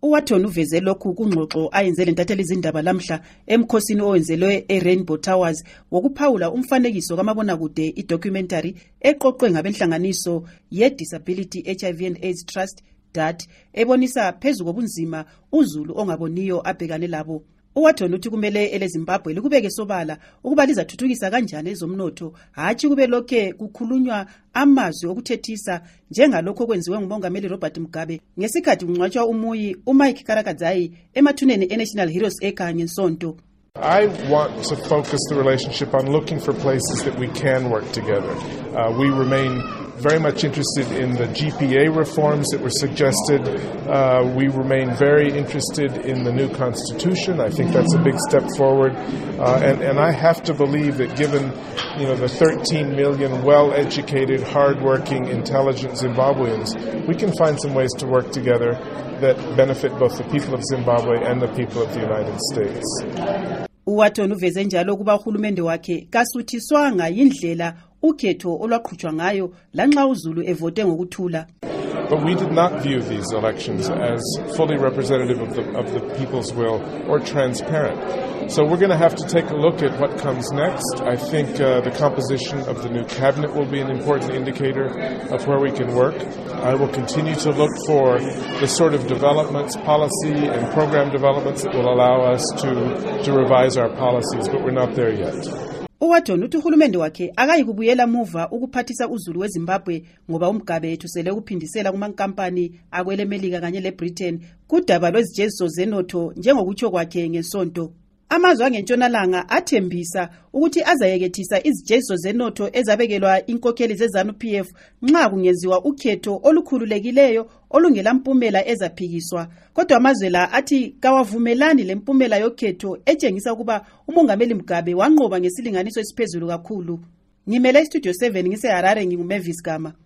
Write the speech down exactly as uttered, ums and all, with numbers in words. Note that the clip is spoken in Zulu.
uWathona uveze lokhu kungxoxo ayenzele ntatheli izindaba lamhla emkhosini owenzelwe eRainbow Towers wokuphawula umfanekiso kamabonakude idocumentary eqoqwe ngabenhlanganiso ye-Disability H I V and AIDS Trust D A T ebonisa phezu kobunzima uZulu ongaboniyo abhekane labo. uWathona uthi kumele eleZimbabwe likubeke sobala ukuba lizathuthukisa kanjani ezomnotho, hatshi kube lokhe kukhulunywa amazwi okuthethisa njengalokho okwenziwe ngumongameli Robert Mugabe ngesikhathi kungcwatshwa umuyi uMike Karakadzai emathuneni eNational Heroes Acre ngeSonto. I want to focus the relationship on looking for places that we can work together. Uh, we remain very much interested in the G P A reforms that were suggested. Uh, we remain very interested in the new constitution. I think that's a big step forward. Uh, and, and I have to believe that given, you know, the thirteen million well-educated, hard-working, intelligent Zimbabweans, we can find some ways to work together that benefit both the people of Zimbabwe and the people of the United States. uWathona uveze njalo ukuba uhulumende wakhe kasuthiswanga yindlela ukhetho olwaqhutshwa ngayo lanxa uZulu evote ngokuthula. But we did not view these elections as fully representative of the, of the people's will or transparent. So we're going to have to take a look at what comes next. I think uh, the composition of the new cabinet will be an important indicator of where we can work. I will continue to look for the sort of developments, policy and program developments that will allow us to, to revise our policies, but we're not there yet. uWathona uthi uhulumende wakhe akayikubuyela muva ukuphathisa uZulu weZimbabwe ngoba uMgabe ethusele ukuphindisela kumankampani akwele Melika kanye leBritain kudaba lwezijeziso zenotho njengokutsho kwakhe ngeSonto. Amazwe angeNtshonalanga athembisa ukuthi azayekethisa izijeziso zenotho ezabekelwa inkokheli zeZANU P F nxa kungenziwa ukhetho olukhululekileyo olungelampumela ezaphikiswa. Kodwa amazwe la athi kawavumelani lempumela yokhetho etshengisa ukuba umongameli Mugabe wanqoba ngesilinganiso esiphezulu kakhulu. Ngimele iStudio seven ngise Harare, nginguMavis Gama.